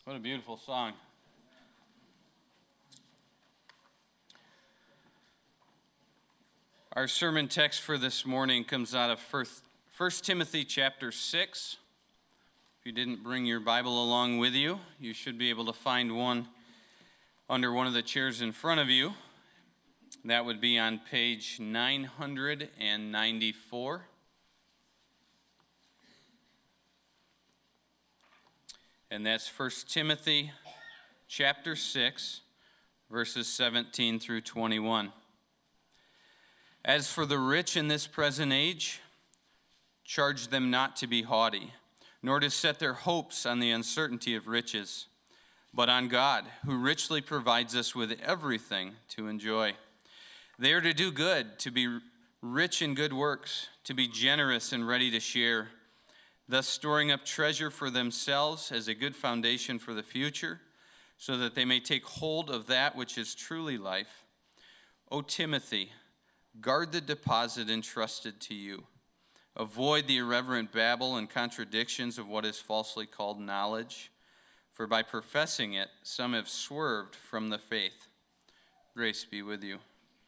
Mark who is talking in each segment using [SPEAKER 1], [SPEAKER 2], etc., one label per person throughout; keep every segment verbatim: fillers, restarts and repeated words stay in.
[SPEAKER 1] What a beautiful song. Our sermon text for this morning comes out of First Timothy chapter six. If you didn't bring your Bible along with you, you should be able to find one under one of the chairs in front of you. That would be on page nine hundred ninety-four. And that's First Timothy chapter six, verses seventeen through twenty-one. As for the rich in this present age, charge them not to be haughty, nor to set their hopes on the uncertainty of riches, but on God, who richly provides us with everything to enjoy. They are to do good, to be rich in good works, to be generous and ready to share, thus storing up treasure for themselves as a good foundation for the future, so that they may take hold of that which is truly life. O Timothy, guard the deposit entrusted to you. Avoid the irreverent babble and contradictions of what is falsely called knowledge, for by professing it, some have swerved from the faith. Grace be with you.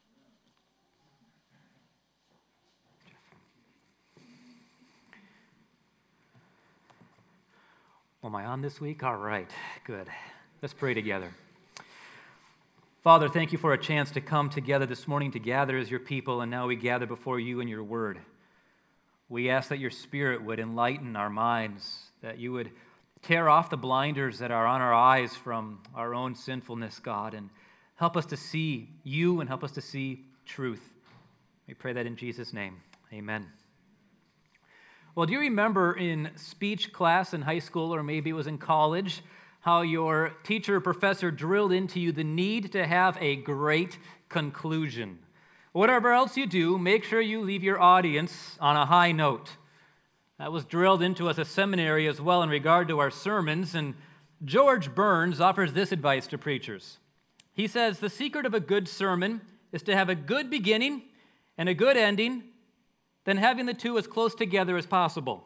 [SPEAKER 2] Am I on this week? All right, good. Let's pray together. Father, thank you for a chance to come together this morning to gather as your people, and now we gather before you in your word. We ask that your Spirit would enlighten our minds, that you would tear off the blinders that are on our eyes from our own sinfulness, God, and help us to see you and help us to see truth. We pray that in Jesus' name. Amen. Well, do you remember in speech class in high school, or maybe it was in college, how your teacher or professor drilled into you the need to have a great conclusion? Whatever else you do, make sure you leave your audience on a high note. That was drilled into us as seminary as well in regard to our sermons, and George Burns offers this advice to preachers. He says, the secret of a good sermon is to have a good beginning and a good ending, then having the two as close together as possible.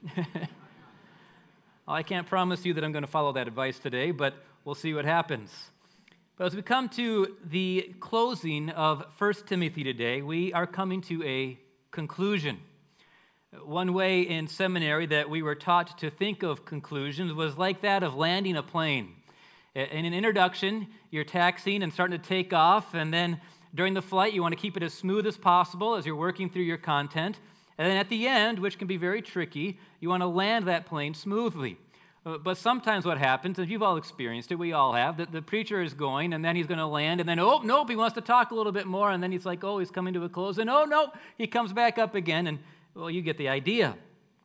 [SPEAKER 2] Well, I can't promise you that I'm going to follow that advice today, but we'll see what happens. But as we come to the closing of First Timothy today, we are coming to a conclusion. One way in seminary that we were taught to think of conclusions was like that of landing a plane. In an introduction, you're taxiing and starting to take off, and then during the flight, you want to keep it as smooth as possible as you're working through your content. And then at the end, which can be very tricky, you want to land that plane smoothly. But sometimes what happens, and you've all experienced it, we all have, that the preacher is going, and then he's going to land, and then, oh, nope, he wants to talk a little bit more, and then he's like, oh, he's coming to a close, and oh, nope, he comes back up again, and, well, you get the idea.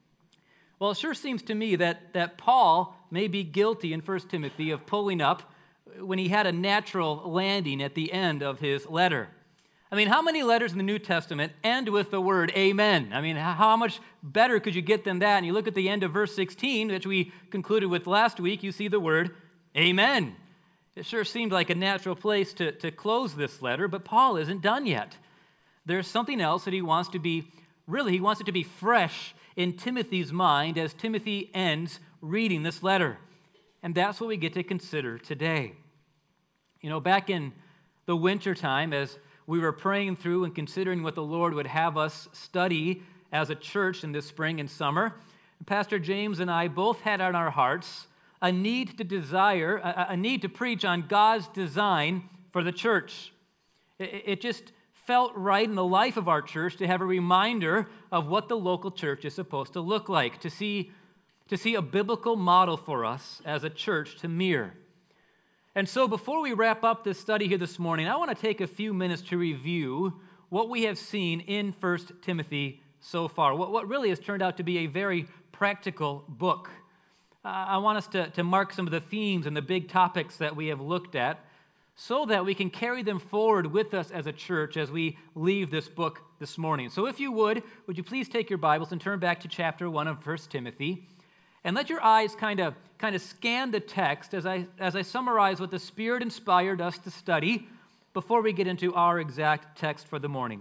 [SPEAKER 2] Well, it sure seems to me that, that Paul may be guilty in First Timothy of pulling up when he had a natural landing at the end of his letter. I mean, how many letters in the New Testament end with the word amen? I mean, how much better could you get than that? And you look at the end of verse sixteen, which we concluded with last week, you see the word amen. It sure seemed like a natural place to, to close this letter, but Paul isn't done yet. There's something else that he wants to be, really, he wants it to be fresh in Timothy's mind as Timothy ends reading this letter. And that's what we get to consider today. You know, back in the wintertime, as we were praying through and considering what the Lord would have us study as a church in this spring and summer, Pastor James and I both had on our hearts a need to desire, a, a need to preach on God's design for the church. It, it just felt right in the life of our church to have a reminder of what the local church is supposed to look like, to see, to see a biblical model for us as a church to mirror. And so before we wrap up this study here this morning, I want to take a few minutes to review what we have seen in First Timothy so far, what, what really has turned out to be a very practical book. Uh, I want us to, to mark some of the themes and the big topics that we have looked at so that we can carry them forward with us as a church as we leave this book this morning. So if you would, would you please take your Bibles and turn back to chapter one of First Timothy. And let your eyes kind of kind of scan the text as I as I summarize what the Spirit inspired us to study before we get into our exact text for the morning.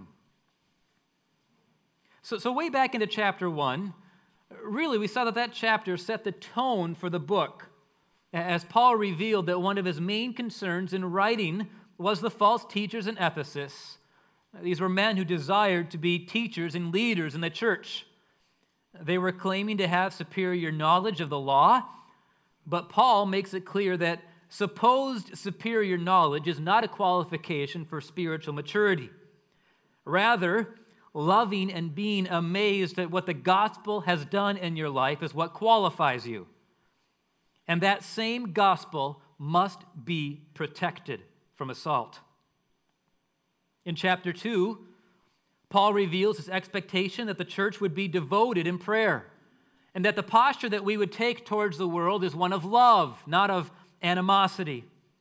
[SPEAKER 2] So, so way back into chapter one, really we saw that that chapter set the tone for the book. as Paul revealed that one of his main concerns in writing was the false teachers in Ephesus. These were men who desired to be teachers and leaders in the church. They were claiming to have superior knowledge of the law, but Paul makes it clear that supposed superior knowledge is not a qualification for spiritual maturity. Rather, loving and being amazed at what the gospel has done in your life is what qualifies you. And that same gospel must be protected from assault. In chapter two, Paul reveals his expectation that the church would be devoted in prayer, and that the posture that we would take towards the world is one of love, not of animosity.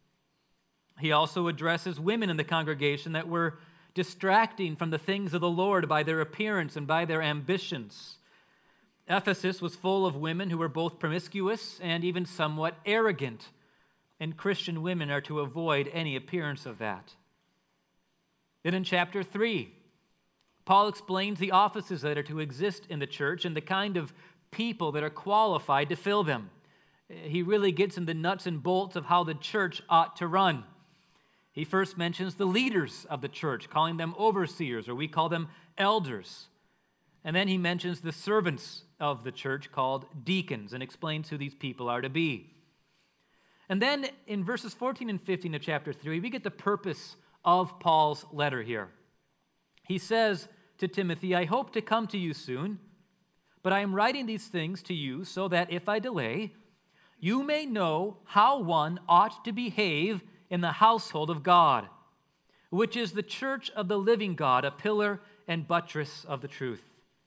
[SPEAKER 2] He also addresses women in the congregation that were distracting from the things of the Lord by their appearance and by their ambitions. Ephesus was full of women who were both promiscuous and even somewhat arrogant, and Christian women are to avoid any appearance of that. Then in chapter three, Paul explains the offices that are to exist in the church and the kind of people that are qualified to fill them. He really gets in the nuts and bolts of how the church ought to run. He first mentions the leaders of the church, calling them overseers, or we call them elders. And then he mentions the servants of the church called deacons and explains who these people are to be. And then in verses fourteen and fifteen of chapter three, we get the purpose of Paul's letter here. He says to Timothy, I hope to come to you soon, but I am writing these things to you so that if I delay, you may know how one ought to behave in the household of God, which is the church of the living God, a pillar and buttress of the truth.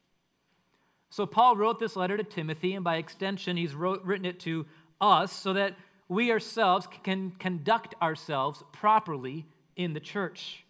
[SPEAKER 2] So Paul wrote this letter to Timothy, and by extension, he's wrote, written it to us so that we ourselves can conduct ourselves properly in the church.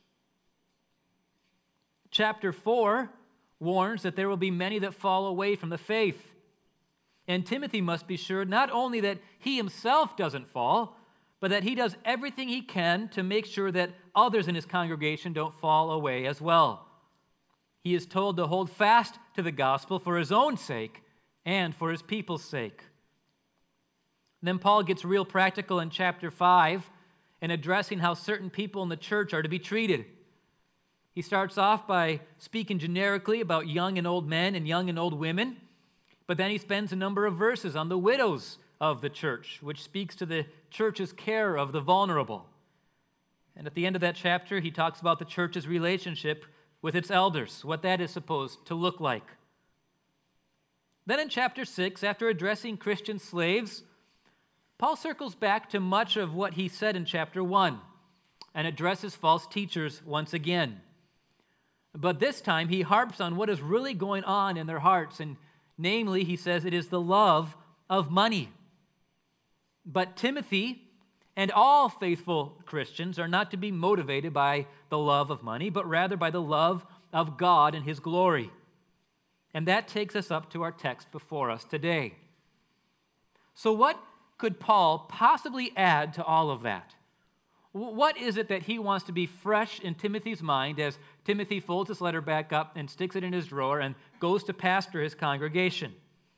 [SPEAKER 2] Chapter four warns that there will be many that fall away from the faith. And Timothy must be sure not only that he himself doesn't fall, but that he does everything he can to make sure that others in his congregation don't fall away as well. He is told to hold fast to the gospel for his own sake and for his people's sake. And then Paul gets real practical in chapter five in addressing how certain people in the church are to be treated. He starts off by speaking generically about young and old men and young and old women, but then he spends a number of verses on the widows of the church, which speaks to the church's care of the vulnerable. And at the end of that chapter, he talks about the church's relationship with its elders, what that is supposed to look like. Then in chapter six, after addressing Christian slaves, Paul circles back to much of what he said in chapter one and addresses false teachers once again. But this time, he harps on what is really going on in their hearts, and namely, he says it is the love of money. But Timothy and all faithful Christians are not to be motivated by the love of money, but rather by the love of God and His glory. And that takes us up to our text before us today. So what could Paul possibly add to all of that? What is it that he wants to be fresh in Timothy's mind as Timothy folds his letter back up and sticks it in his drawer and goes to pastor his congregation?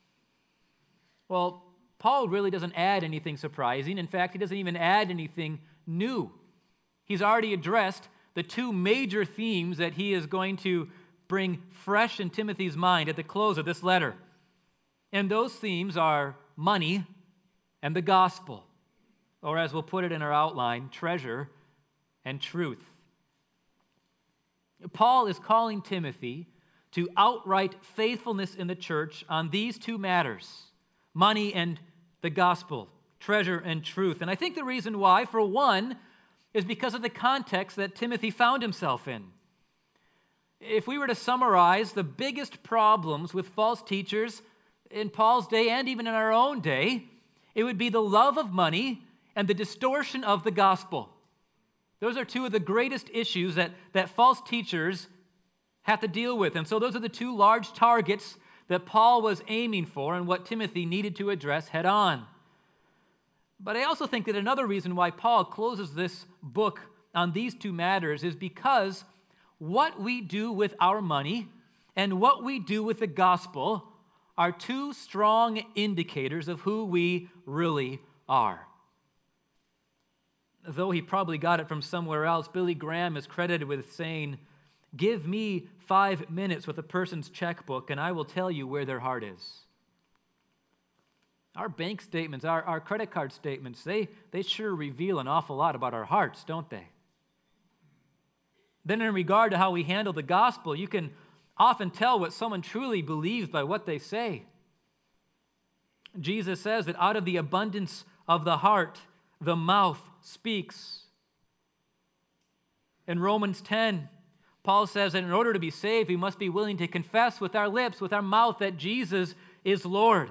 [SPEAKER 2] Well, Paul really doesn't add anything surprising. In fact, he doesn't even add anything new. He's already addressed the two major themes that he is going to bring fresh in Timothy's mind at the close of this letter. And those themes are money and the gospel, or as we'll put it in our outline, treasure and truth. Paul is calling Timothy to outright faithfulness in the church on these two matters, money and the gospel, treasure and truth. And I think the reason why, for one, is because of the context that Timothy found himself in. If we were to summarize the biggest problems with false teachers in Paul's day and even in our own day, it would be the love of money and the distortion of the gospel. Those are two of the greatest issues that, that false teachers have to deal with. And so those are the two large targets that Paul was aiming for and what Timothy needed to address head on. But I also think that another reason why Paul closes this book on these two matters is because what we do with our money and what we do with the gospel are two strong indicators of who we really are. Though he probably got it from somewhere else, Billy Graham is credited with saying, "Give me five minutes with a person's checkbook and I will tell you where their heart is." Our bank statements, our, our credit card statements, they, they sure reveal an awful lot about our hearts, don't they? Then in regard to how we handle the gospel, you can often tell what someone truly believes by what they say. Jesus says that out of the abundance of the heart, the mouth speaks. In Romans ten, Paul says that in order to be saved, we must be willing to confess with our lips, with our mouth, that Jesus is Lord.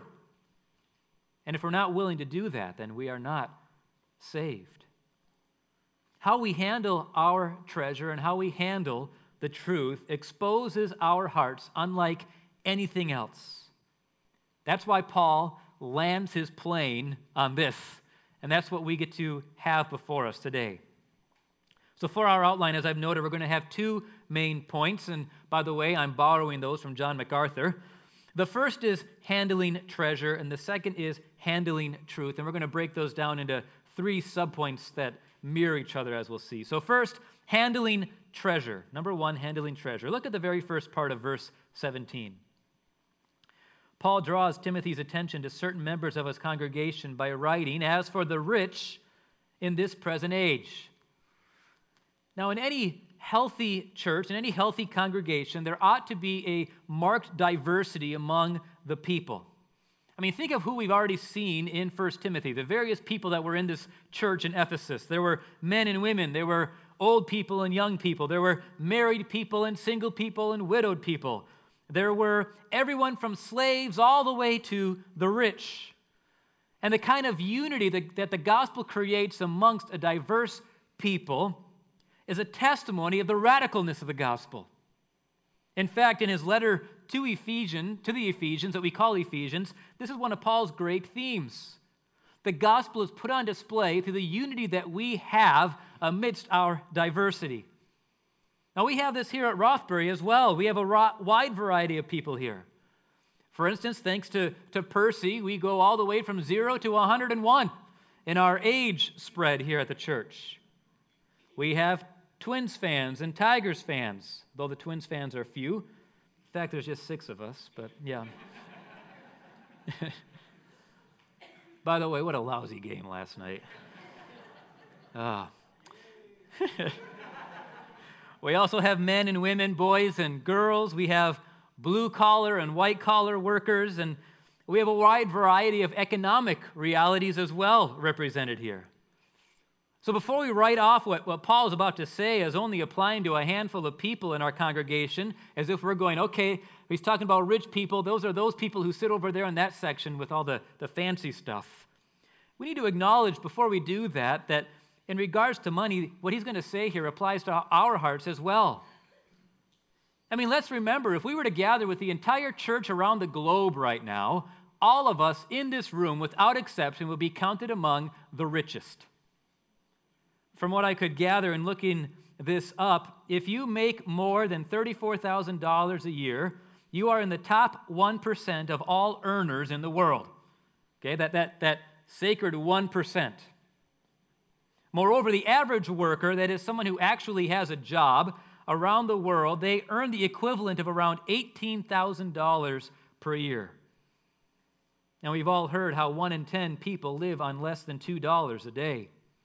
[SPEAKER 2] And if we're not willing to do that, then we are not saved. How we handle our treasure and how we handle the truth exposes our hearts unlike anything else. That's why Paul lands his plane on this, and that's what we get to have before us today. So for our outline, as I've noted, we're going to have two main points, and by the way, I'm borrowing those from John MacArthur. The first is handling treasure, and the second is handling truth, and we're going to break those down into three subpoints that mirror each other, as we'll see. So first, handling treasure. Number one, handling treasure. Look at the very first part of verse seventeen. Paul draws Timothy's attention to certain members of his congregation by writing, "As for the rich in this present age." Now, in any healthy church, in any healthy congregation, there ought to be a marked diversity among the people. I mean, think of who we've already seen in First Timothy, the various people that were in this church in Ephesus. There were men and women, there were old people and young people, there were married people and single people and widowed people. There were everyone from slaves all the way to the rich. And the kind of unity that, that the gospel creates amongst a diverse people is a testimony of the radicalness of the gospel. In fact, in his letter to Ephesians, to the Ephesians that we call Ephesians, this is one of Paul's great themes. The gospel is put on display through the unity that we have amidst our diversity. Now, we have this here at Rothbury as well. We have a wide variety of people here. For instance, thanks to, to Percy, we go all the way from zero to one hundred one in our age spread here at the church. We have Twins fans and Tigers fans, though the Twins fans are few. In fact, there's just six of us, but yeah. By the way, what a lousy game last night. Ah. We also have men and women, boys and girls. We have blue-collar and white-collar workers, and we have a wide variety of economic realities as well represented here. So before we write off what, what Paul is about to say as only applying to a handful of people in our congregation, as if we're going, okay, he's talking about rich people, those are those people who sit over there in that section with all the, the fancy stuff. We need to acknowledge before we do that, that in regards to money, what he's going to say here applies to our hearts as well. I mean, let's remember, if we were to gather with the entire church around the globe right now, all of us in this room, without exception, would be counted among the richest. From what I could gather in looking this up, if you make more than thirty-four thousand dollars a year, you are in the top one percent of all earners in the world. Okay, that, that, that sacred one percent. Moreover, the average worker, that is someone who actually has a job around the world, they earn the equivalent of around eighteen thousand dollars per year. Now, we've all heard how one in ten people live on less than two dollars a day.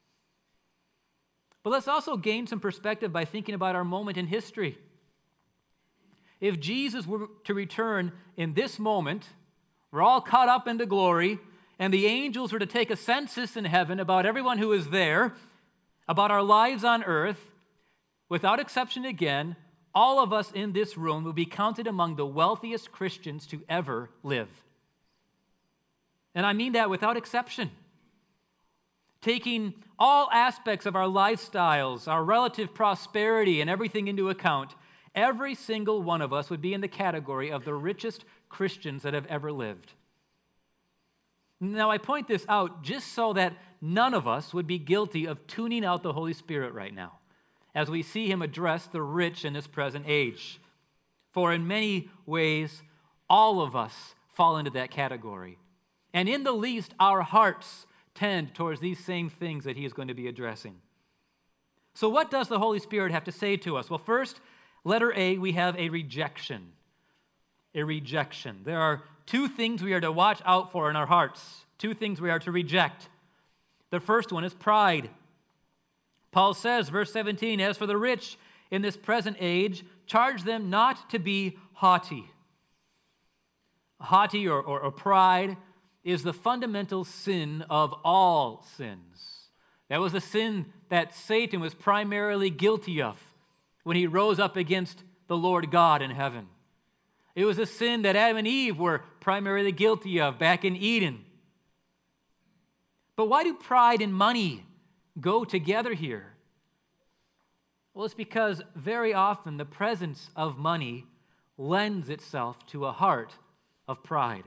[SPEAKER 2] But let's also gain some perspective by thinking about our moment in history. If Jesus were to return in this moment, we're all caught up into glory, and the angels were to take a census in heaven about everyone who is there, about our lives on earth, without exception again, all of us in this room will be counted among the wealthiest Christians to ever live. And I mean that without exception. Taking all aspects of our lifestyles, our relative prosperity, and everything into account, every single one of us would be in the category of the richest Christians that have ever lived. Now, I point this out just so that none of us would be guilty of tuning out the Holy Spirit right now as we see him address the rich in this present age. For in many ways, all of us fall into that category. And in the least, our hearts tend towards these same things that he is going to be addressing. So what does the Holy Spirit have to say to us? Well, first, letter A, we have a rejection. A rejection. There are two things we are to watch out for in our hearts. Two things we are to reject. The first one is pride. Paul says, verse seventeen, as for the rich in this present age, charge them not to be haughty. Haughty or, or, or pride is the fundamental sin of all sins. That was the sin that Satan was primarily guilty of when he rose up against the Lord God in heaven. It was a sin that Adam and Eve were primarily guilty of back in Eden. But why do pride and money go together here? Well, it's because very often the presence of money lends itself to a heart of pride.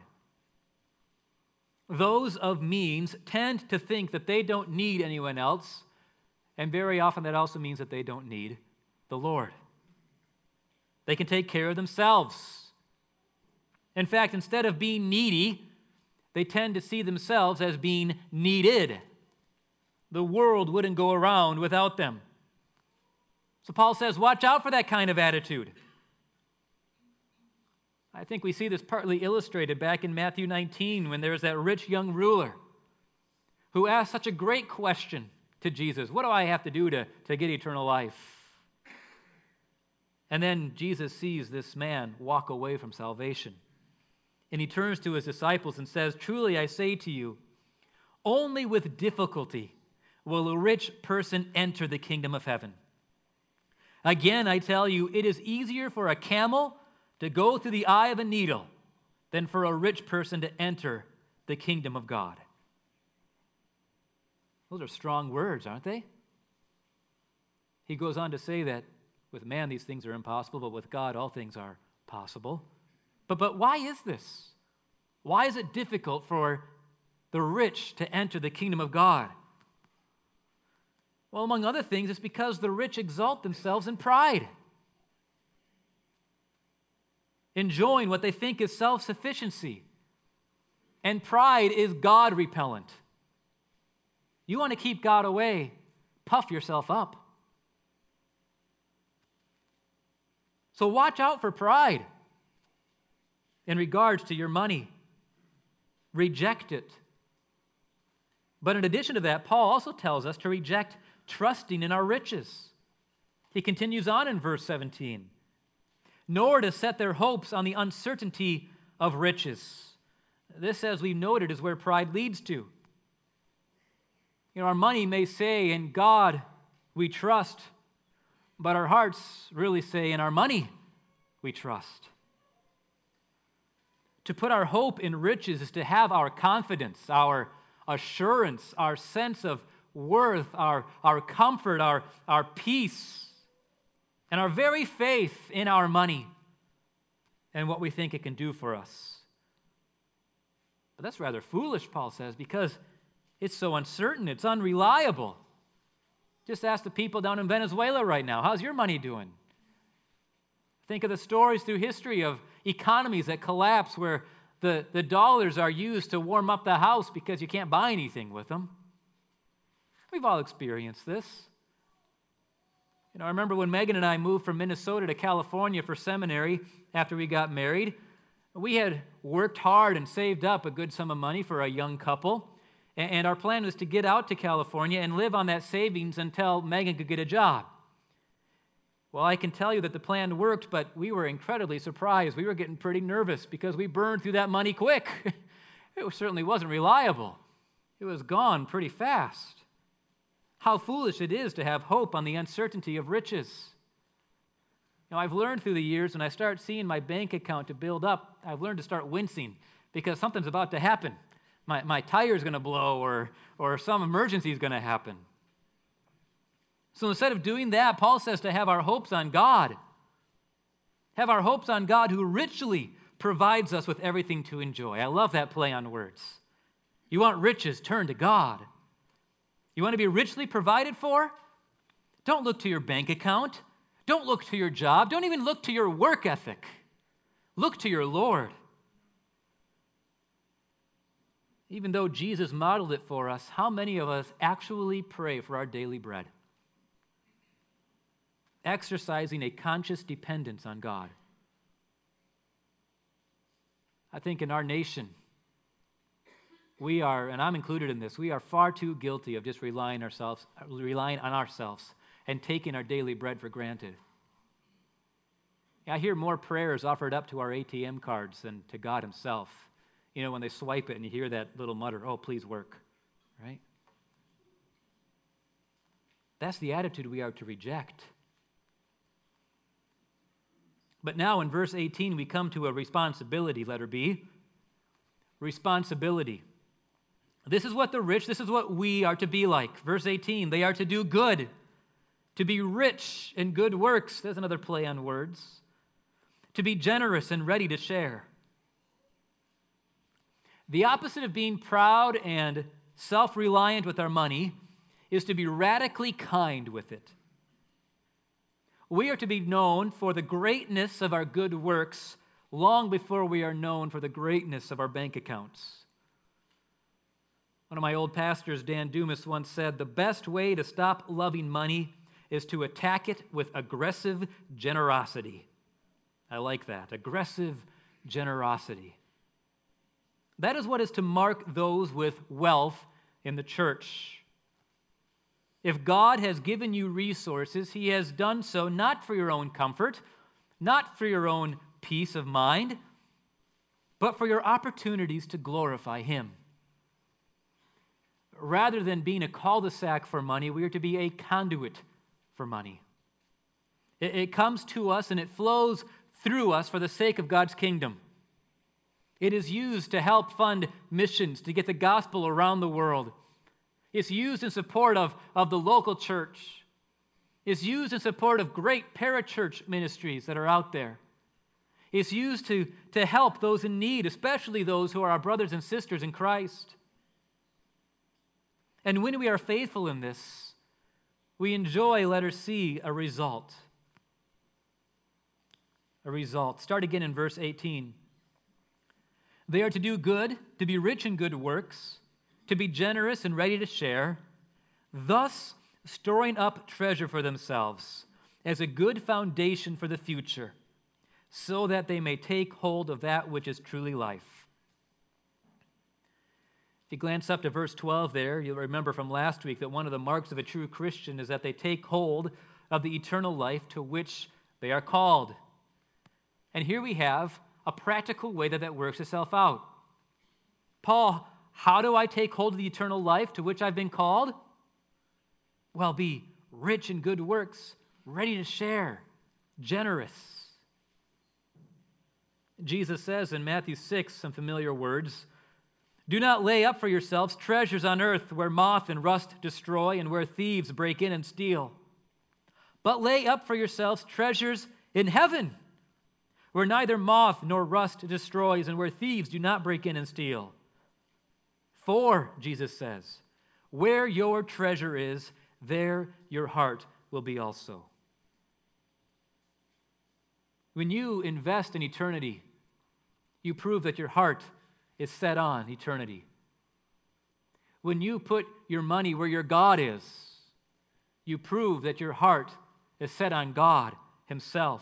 [SPEAKER 2] Those of means tend to think that they don't need anyone else, and very often that also means that they don't need the Lord. They can take care of themselves. In fact, instead of being needy, they tend to see themselves as being needed. The world wouldn't go around without them. So Paul says, watch out for that kind of attitude. I think we see this partly illustrated back in Matthew nineteen when there's that rich young ruler who asked such a great question to Jesus. What do I have to do to, to get eternal life? And then Jesus sees this man walk away from salvation. And he turns to his disciples and says, truly I say to you, only with difficulty will a rich person enter the kingdom of heaven. Again, I tell you, it is easier for a camel to go through the eye of a needle than for a rich person to enter the kingdom of God. Those are strong words, aren't they? He goes on to say that with man these things are impossible, but with God all things are possible. But, but why is this? Why is it difficult for the rich to enter the kingdom of God? Well, among other things, it's because the rich exalt themselves in pride, enjoying what they think is self-sufficiency. And pride is God-repellent. You want to keep God away, puff yourself up. So watch out for pride in regards to your money. Reject it. But in addition to that, Paul also tells us to reject trusting in our riches. He continues on in verse seventeen. Nor to set their hopes on the uncertainty of riches. This, as we've noted, is where pride leads to. You know, our money may say, in God we trust, but our hearts really say, in our money we trust. To put our hope in riches is to have our confidence, our assurance, our sense of worth, our, our comfort, our, our peace, and our very faith in our money and what we think it can do for us. But that's rather foolish, Paul says, because it's so uncertain, it's unreliable. Just ask the people down in Venezuela right now, how's your money doing? Think of the stories through history of economies that collapse where the, the dollars are used to warm up the house because you can't buy anything with them. We've all experienced this. You know, I remember when Megan and I moved from Minnesota to California for seminary after we got married. We had worked hard and saved up a good sum of money for a young couple, and our plan was to get out to California and live on that savings until Megan could get a job. Well, I can tell you that the plan worked, but we were incredibly surprised. We were getting pretty nervous because we burned through that money quick. It certainly wasn't reliable. It was gone pretty fast. How foolish it is to have hope on the uncertainty of riches. Now, I've learned through the years when I start seeing my bank account to build up, I've learned to start wincing because something's about to happen. My, my tire's going to blow or, or some emergency is going to happen. So instead of doing that, Paul says to have our hopes on God. Have our hopes on God who richly provides us with everything to enjoy. I love that play on words. You want riches, turn to God. You want to be richly provided for? Don't look to your bank account. Don't look to your job. Don't even look to your work ethic. Look to your Lord. Even though Jesus modeled it for us, how many of us actually pray for our daily bread? Exercising a conscious dependence on God. I think in our nation, we are, and I'm included in this, we are far too guilty of just relying ourselves, relying on ourselves and taking our daily bread for granted. I hear more prayers offered up to our A T M cards than to God himself. You know, when they swipe it and you hear that little mutter, "Oh, please work," right? That's the attitude we are to reject. But now in verse eighteen, we come to a responsibility, letter B. Responsibility. This is what the rich, this is what we are to be like. Verse eighteen, they are to do good, to be rich in good works. There's another play on words. To be generous and ready to share. The opposite of being proud and self-reliant with our money is to be radically kind with it. We are to be known for the greatness of our good works long before we are known for the greatness of our bank accounts. One of my old pastors, Dan Dumas, once said, "The best way to stop loving money is to attack it with aggressive generosity." I like that, aggressive generosity. That is what is to mark those with wealth in the church. If God has given you resources, he has done so not for your own comfort, not for your own peace of mind, but for your opportunities to glorify him. Rather than being a cul-de-sac for money, we are to be a conduit for money. It, it comes to us and it flows through us for the sake of God's kingdom. It is used to help fund missions, to get the gospel around the world. It's used in support of, of the local church. It's used in support of great parachurch ministries that are out there. It's used to, to help those in need, especially those who are our brothers and sisters in Christ. And when we are faithful in this, we enjoy, letter C, a result. A result. Start again in verse eighteen. They are to do good, to be rich in good works, to be generous and ready to share, thus storing up treasure for themselves as a good foundation for the future, so that they may take hold of that which is truly life. If you glance up to verse twelve there, you'll remember from last week that one of the marks of a true Christian is that they take hold of the eternal life to which they are called. And here we have a practical way that that works itself out. Paul, how do I take hold of the eternal life to which I've been called? Well, be rich in good works, ready to share, generous. Jesus says in Matthew six, some familiar words, "Do not lay up for yourselves treasures on earth where moth and rust destroy and where thieves break in and steal. But lay up for yourselves treasures in heaven, where neither moth nor rust destroys and where thieves do not break in and steal. For," Jesus says, "where your treasure is, there your heart will be also." When you invest in eternity, you prove that your heart is set on eternity. When you put your money where your God is, you prove that your heart is set on God himself.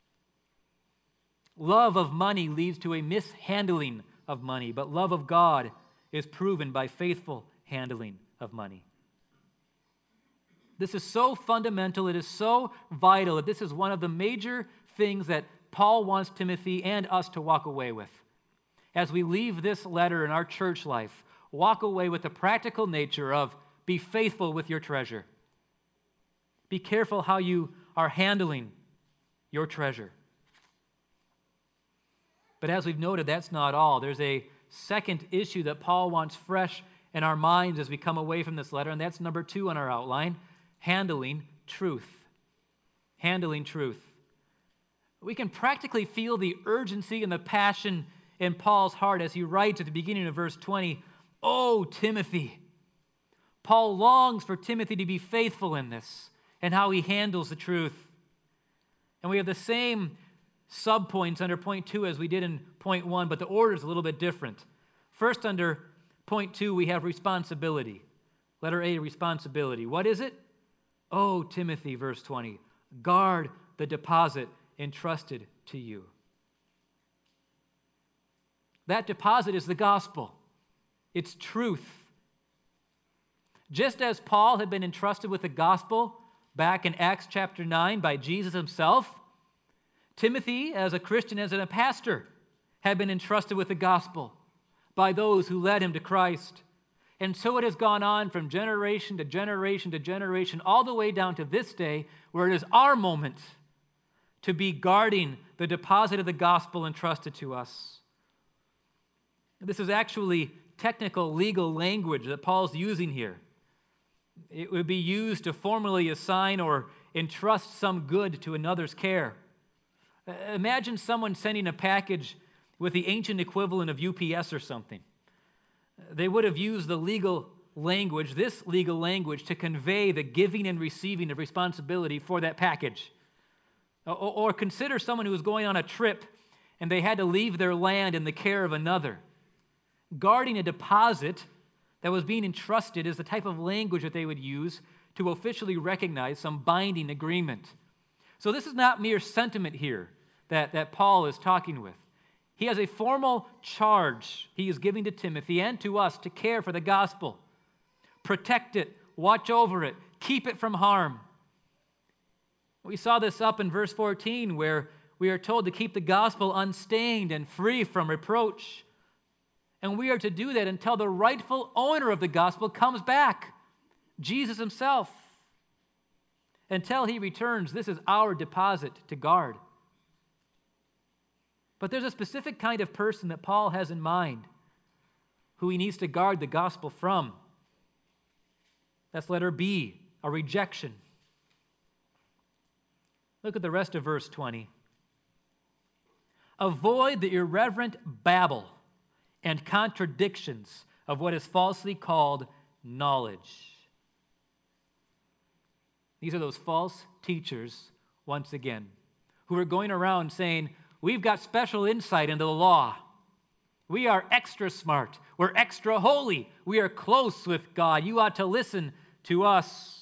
[SPEAKER 2] Love of money leads to a mishandling of money, but love of God is proven by faithful handling of money. This is so fundamental, it is so vital that this is one of the major things that Paul wants Timothy and us to walk away with. As we leave this letter in our church life, walk away with the practical nature of be faithful with your treasure. Be careful how you are handling your treasure. But as we've noted, that's not all. There's a second issue that Paul wants fresh in our minds as we come away from this letter, and that's number two on our outline, handling truth. Handling truth. We can practically feel the urgency and the passion in Paul's heart as he writes at the beginning of verse twenty, "Oh, Timothy." Paul longs for Timothy to be faithful in this and how he handles the truth. And we have the same subpoints under point two as we did in point one, but the order is a little bit different. First, under point two, we have responsibility. Letter A, responsibility. What is it? Oh, Timothy, verse twenty, guard the deposit entrusted to you. That deposit is the gospel. It's truth. Just as Paul had been entrusted with the gospel back in Acts chapter nine by Jesus himself, Timothy, as a Christian, as a pastor, had been entrusted with the gospel by those who led him to Christ. And so it has gone on from generation to generation to generation, all the way down to this day, where it is our moment to be guarding the deposit of the gospel entrusted to us. This is actually technical legal language that Paul's using here. It would be used to formally assign or entrust some good to another's care. Imagine someone sending a package with the ancient equivalent of U P S or something. They would have used the legal language, this legal language, to convey the giving and receiving of responsibility for that package. Or, or consider someone who was going on a trip and they had to leave their land in the care of another. Guarding a deposit that was being entrusted is the type of language that they would use to officially recognize some binding agreement. So this is not mere sentiment here that, that Paul is talking with. He has a formal charge he is giving to Timothy and to us to care for the gospel. Protect it, watch over it, keep it from harm. We saw this up in verse fourteen where we are told to keep the gospel unstained and free from reproach. And we are to do that until the rightful owner of the gospel comes back, Jesus himself. Until he returns, this is our deposit to guard. But there's a specific kind of person that Paul has in mind who he needs to guard the gospel from. That's letter B, a rejection. Look at the rest of verse twenty. Avoid the irreverent babble and contradictions of what is falsely called knowledge. These are those false teachers, once again, who are going around saying, we've got special insight into the law. We are extra smart. We're extra holy. We are close with God. You ought to listen to us.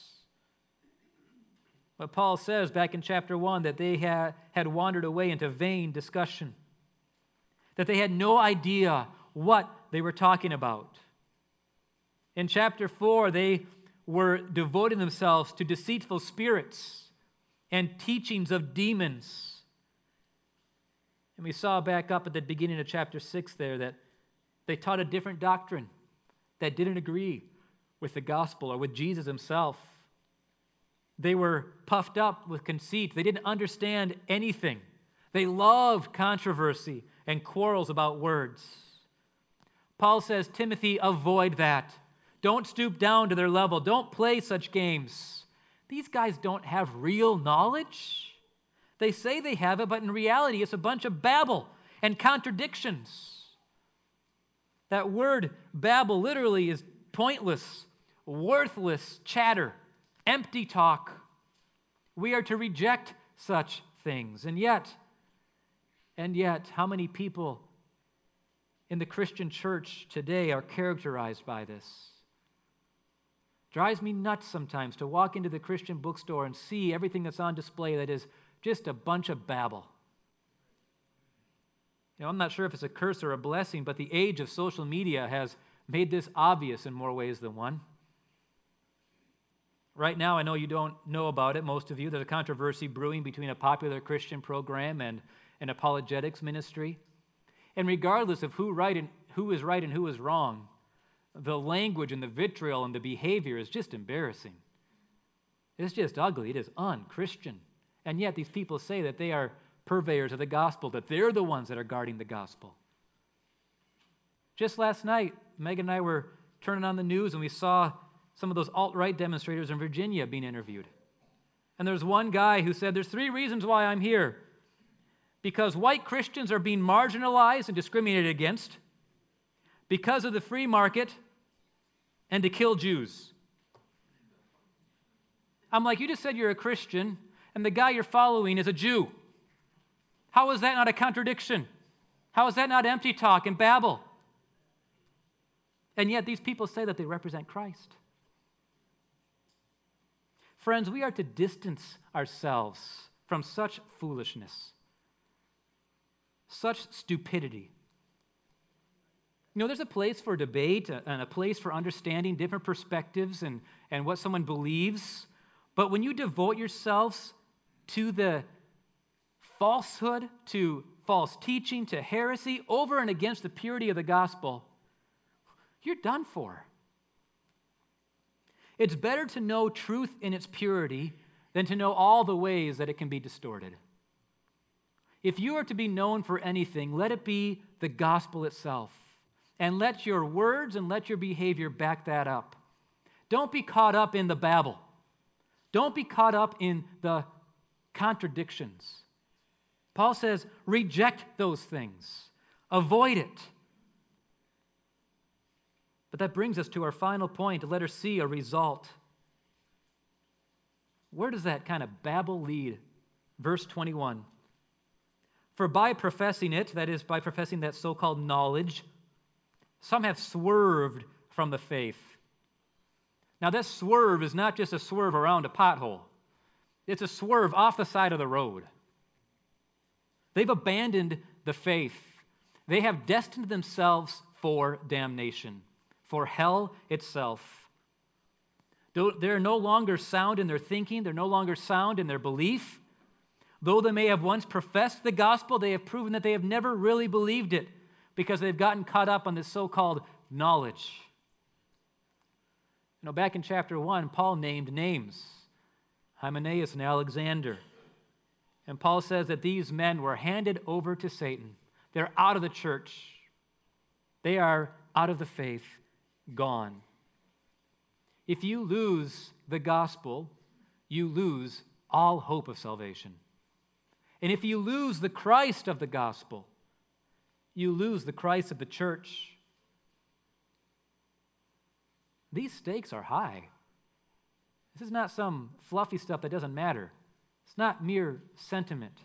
[SPEAKER 2] But Paul says back in chapter one that they had, had wandered away into vain discussion, that they had no idea what they were talking about. In chapter four, they were devoting themselves to deceitful spirits and teachings of demons. And we saw back up at the beginning of chapter six there that they taught a different doctrine that didn't agree with the gospel or with Jesus himself. They were puffed up with conceit. They didn't understand anything. They loved controversy and quarrels about words. Paul says, Timothy, avoid that. Don't stoop down to their level. Don't play such games. These guys don't have real knowledge. They say they have it, but in reality, it's a bunch of babble and contradictions. That word babble literally is pointless, worthless chatter, empty talk. We are to reject such things. And yet, and yet, how many people in the Christian church today are characterized by this? Drives me nuts sometimes to walk into the Christian bookstore and see everything that's on display that is just a bunch of babble. You know, I'm not sure if it's a curse or a blessing, but the age of social media has made this obvious in more ways than one. Right now, I know you don't know about it, most of you. There's a controversy brewing between a popular Christian program and an apologetics ministry. And regardless of who right and who is right and who is wrong, the language and the vitriol and the behavior is just embarrassing. It's just ugly. It is un-Christian. And yet these people say that they are purveyors of the gospel, that they're the ones that are guarding the gospel. Just last night, Megan and I were turning on the news and we saw some of those alt-right demonstrators in Virginia being interviewed. And there's one guy who said, there's three reasons why I'm here. Because white Christians are being marginalized and discriminated against, because of the free market, and to kill Jews. I'm like, you just said you're a Christian, and the guy you're following is a Jew. How is that not a contradiction? How is that not empty talk and babble? And yet these people say that they represent Christ. Friends, we are to distance ourselves from such foolishness, such stupidity. You know, there's a place for debate and a place for understanding different perspectives and, and what someone believes. But when you devote yourselves to the falsehood, to false teaching, to heresy, over and against the purity of the gospel, you're done for. It's better to know truth in its purity than to know all the ways that it can be distorted. If you are to be known for anything, let it be the gospel itself. And let your words and let your behavior back that up. Don't be caught up in the babble. Don't be caught up in the contradictions. Paul says, reject those things. Avoid it. But that brings us to our final point, letter C, a result. Where does that kind of babble lead? Verse twenty-one. For by professing it, that is, by professing that so-called knowledge, some have swerved from the faith. Now, this swerve is not just a swerve around a pothole. It's a swerve off the side of the road. They've abandoned the faith. They have destined themselves for damnation, for hell itself. They're no longer sound in their thinking. They're no longer sound in their belief. Though they may have once professed the gospel, they have proven that they have never really believed it because they've gotten caught up on this so-called knowledge. You know, back in chapter one, Paul named names, Hymenaeus and Alexander. And Paul says that these men were handed over to Satan. They're out of the church. They are out of the faith, gone. If you lose the gospel, you lose all hope of salvation. And if you lose the Christ of the gospel, you lose the Christ of the church. These stakes are high. This is not some fluffy stuff that doesn't matter. It's not mere sentiment.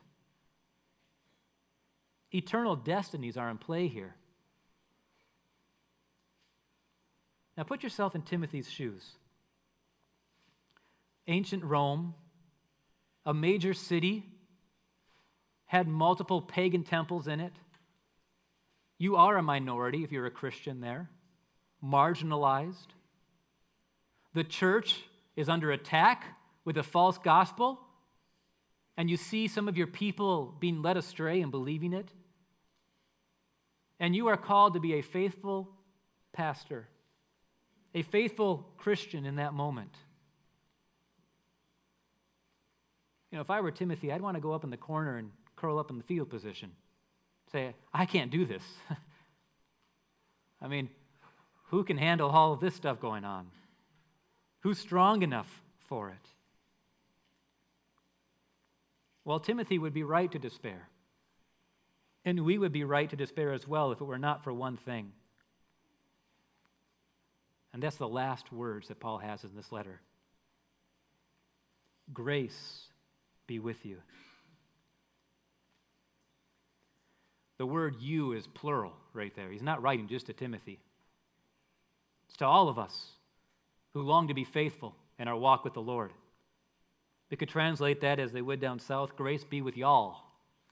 [SPEAKER 2] Eternal destinies are in play here. Now put yourself in Timothy's shoes. Ancient Rome, a major city, had multiple pagan temples in it. You are a minority if you're a Christian there, marginalized. The church is under attack with a false gospel, and you see some of your people being led astray and believing it. And you are called to be a faithful pastor, a faithful Christian in that moment. You know, if I were Timothy, I'd want to go up in the corner and curl up in the fetal position. Say, I can't do this. I mean, who can handle all of this stuff going on? Who's strong enough for it? Well, Timothy would be right to despair. And we would be right to despair as well if it were not for one thing. And that's the last words that Paul has in this letter. Grace be with you. The word you is plural right there. He's not writing just to Timothy. It's to all of us who long to be faithful in our walk with the Lord. We could translate that as they would down south, grace be with y'all.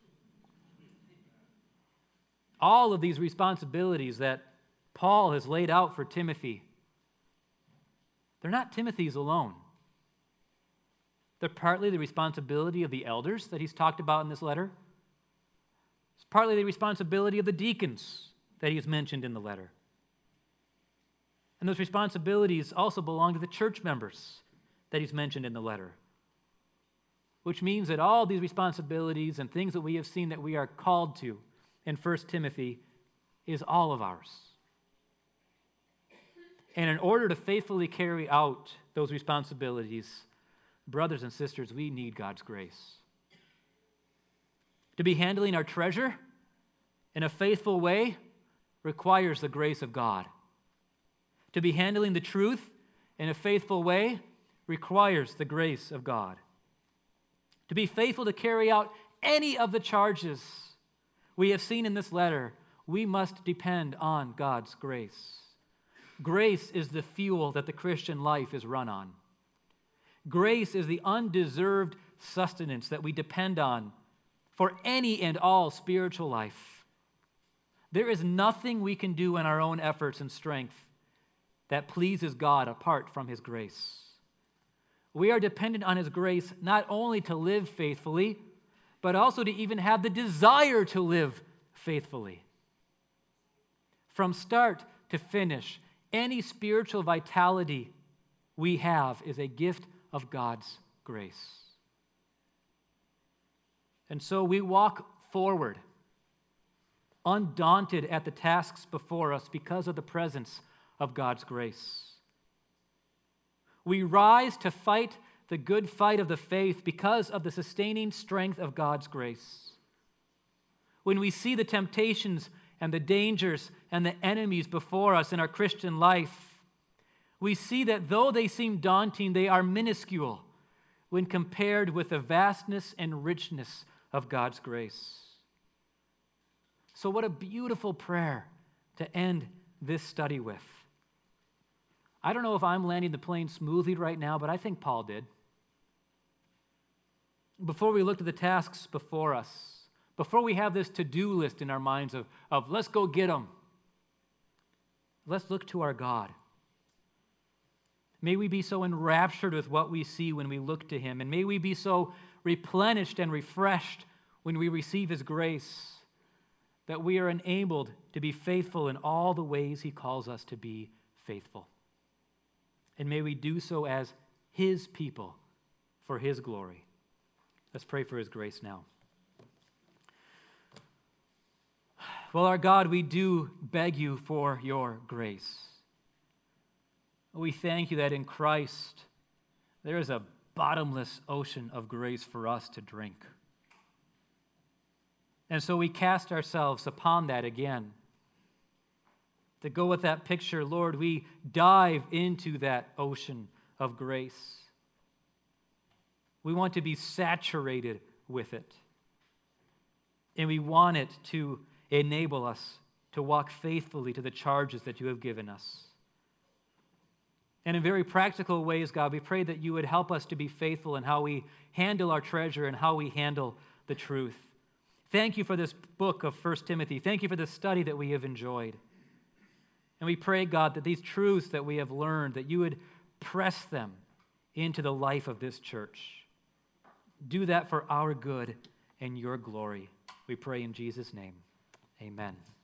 [SPEAKER 2] All of these responsibilities that Paul has laid out for Timothy, they're not Timothy's alone. They're partly the responsibility of the elders that he's talked about in this letter. It's partly the responsibility of the deacons that he's mentioned in the letter. And those responsibilities also belong to the church members that he's mentioned in the letter. Which means that all these responsibilities and things that we have seen that we are called to in First Timothy is all of ours. And in order to faithfully carry out those responsibilities, brothers and sisters, we need God's grace. To be handling our treasure in a faithful way requires the grace of God. To be handling the truth in a faithful way requires the grace of God. To be faithful to carry out any of the charges we have seen in this letter, we must depend on God's grace. Grace is the fuel that the Christian life is run on. Grace is the undeserved sustenance that we depend on for any and all spiritual life. There is nothing we can do in our own efforts and strength that pleases God apart from His grace. We are dependent on His grace not only to live faithfully, but also to even have the desire to live faithfully. From start to finish, any spiritual vitality we have is a gift of God's grace. And so we walk forward, undaunted at the tasks before us because of the presence of God's grace. We rise to fight the good fight of the faith because of the sustaining strength of God's grace. When we see the temptations and the dangers and the enemies before us in our Christian life, we see that though they seem daunting, they are minuscule when compared with the vastness and richness of God's grace. So what a beautiful prayer to end this study with. I don't know if I'm landing the plane smoothly right now, but I think Paul did. Before we look at the tasks before us, before we have this to-do list in our minds of, of let's go get them, let's look to our God. May we be so enraptured with what we see when we look to Him, and may we be so replenished and refreshed when we receive His grace that we are enabled to be faithful in all the ways He calls us to be faithful. And may we do so as His people for His glory. Let's pray for His grace now. Well, our God, we do beg You for Your grace. We thank You that in Christ there is a bottomless ocean of grace for us to drink. And so we cast ourselves upon that again. To go with that picture, Lord, we dive into that ocean of grace. We want to be saturated with it. And we want it to enable us to walk faithfully to the charges that You have given us. And in very practical ways, God, we pray that You would help us to be faithful in how we handle our treasure and how we handle the truth. Thank You for this book of First Timothy. Thank You for the study that we have enjoyed. And we pray, God, that these truths that we have learned, that You would press them into the life of this church. Do that for our good and Your glory. We pray in Jesus' name. Amen.